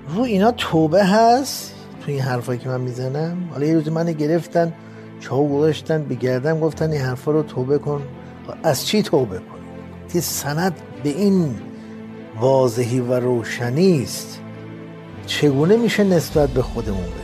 رو اینا توبه هست تو این حرفایی که من میزنم؟ حالا یه روز من گرفتن چاو گذاشتن به گردن گفتن این حرفا رو توبه کن. از چی توبه کن؟ که سند به این واضحی و روشنی است، چگونه میشه نسبت به خودمون بدیم؟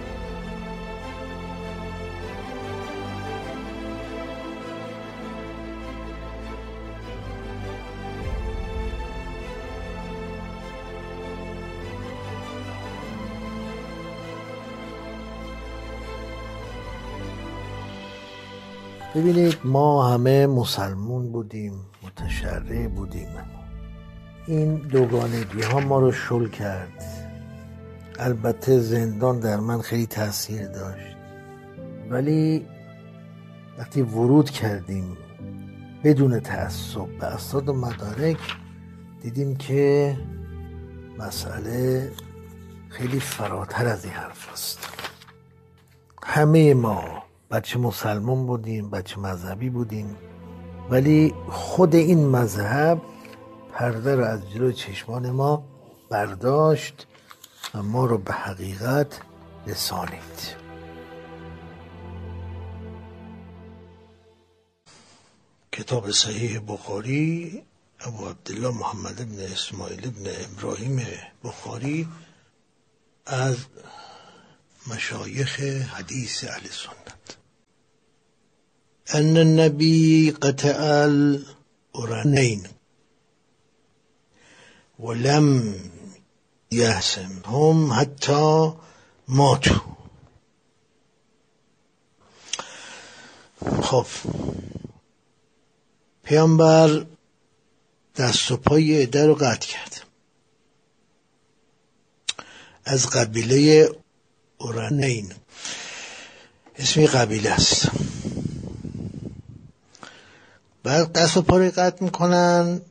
ببینید ما همه مسلمون بودیم، متشرع بودیم. این دوگانگی ها ما رو شل کرد. البته زندان در من خیلی تاثیر داشت، ولی وقتی ورود کردیم بدون تعصب به اسناد و مدارک دیدیم که مسئله خیلی فراتر از این حرف است. همه ما بچه مسلمان بودیم، بچه مذهبی بودیم، ولی خود این مذهب پرده رو از جلوی چشمان ما برداشت و ما رو به حقیقت رسانید. کتاب صحیح بخاری، ابو عبدالله محمد بن اسماعیل بن ابراهیم بخاری از مشایخ حدیث اهل سنت. ان النبی قطع القرنین ولم یحسم هم حتی ماتو. خب پیامبر دست و پای عده رو قطع کرد از قبیله قرنین. اسمی قبیله است. بعد دست و پا رو قطع میکنن،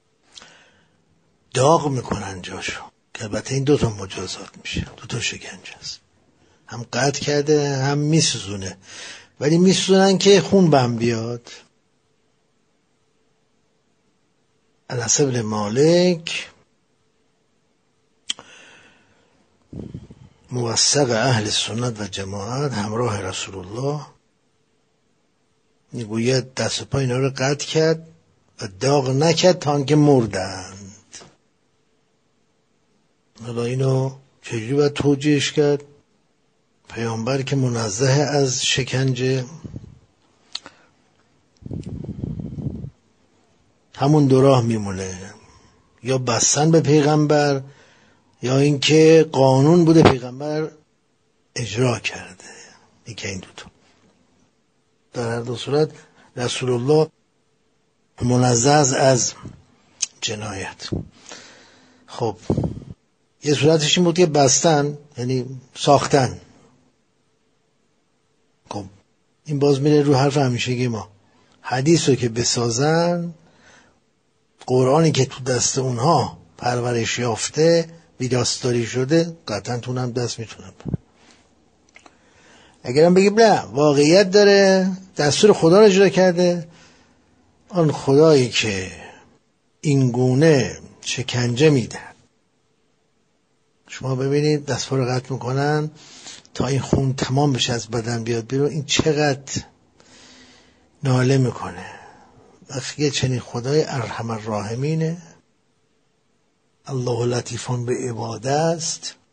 داغ میکنن جاشو، که البته این دوتا مجازات میشه، دوتا شکنجه است. هم قطع کرده هم میسوزونه، ولی میسوزونن که خون بهم بیاد. انس بن مالک موثق اهل سنت و جماعت همراه رسول الله میگوید دست و پای اینا رو قطع کرد و داغ نکرد تا اینکه مردند. حالا اینو چجوری باید توجیهش کرد؟ پیامبر که منزه از شکنجه، همون دو راه میمونه، یا بستن به پیغمبر یا اینکه قانون بوده پیغمبر اجرا کرده. یکی این دوتا. در هر دو صورت رسول الله منزه از جنایت. خب یه صورتش این بود که بستن، یعنی ساختن. خب این باز میره رو حرف همیشگی ما. حدیث رو که بسازن، قرآنی که تو دست اونها پرورش یافته، ویراستاری شده، قطعا تو هم دست میتونن. اگرم بگیم نه واقعیت داره، دستور خدا رو اجرا کرده، آن خدایی که این گونه شکنجه میده، شما ببینید دست پا رو قطع میکنن تا این خون تمام بشه از بدن بیاد بیرون، این چقدر ناله میکنه. وقتی چنین خدای ارحم الراحمینه، الله لطیفان به عباده است،